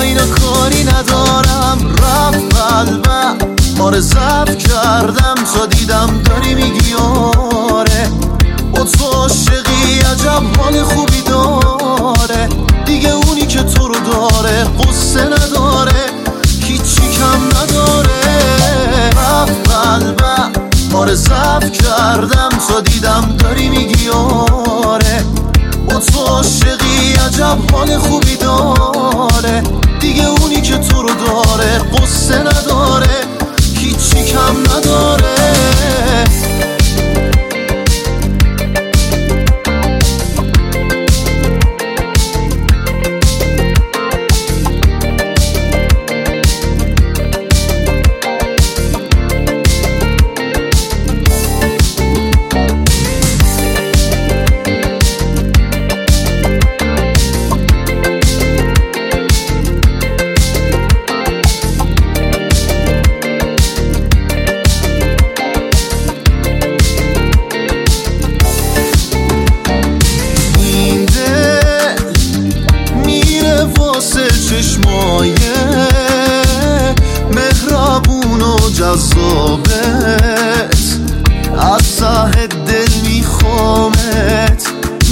اینا کاری ندارم. رفت قلبم آره ضعف کردم تا دیدم داری میگی آره با تو عاشقی عجب حال خوبی داره. دیگه اونی که تو رو داره قصه نداره هیچی کم نداره. رفت قلبم آره ضعف کردم تا دیدم داری میگی آره با تو عاشقی عجب حال خوبی داره. دیگه اونی که تو رو داره قصه نداره هیچی کم نداره. چشمای مهربون و جذابت از ته دل میخوامت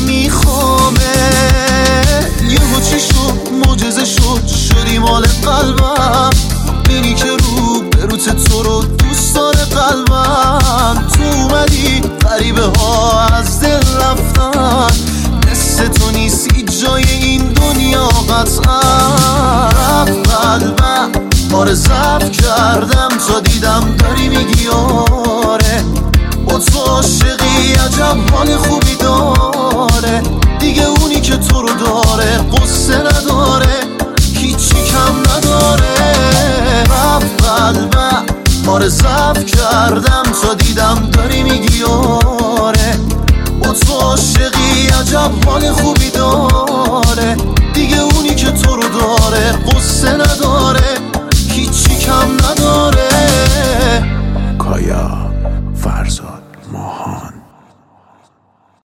یهو چی شد معجزه شدی مال قلبم. اینی که روت تو رو دوست داره قلبم. تو اومدی غریبه ها از دل رفتن مثل تو نیست جای این دنیا قطعا. رفت قلبم آره ضعف کردم تا دیدم داری میگی آره با تو عاشقی عجب حال خوبی داره. دیگه اونی که تو رو داره قصه نداره هیچی کم نداره. رفت قلبم آره ضعف کردم تا دیدم داری میگی آره با تو عاشقی عجب حال خوبی داره. دیگه اونی که تو رو داره قصه نداره هیچی کم نداره. کایا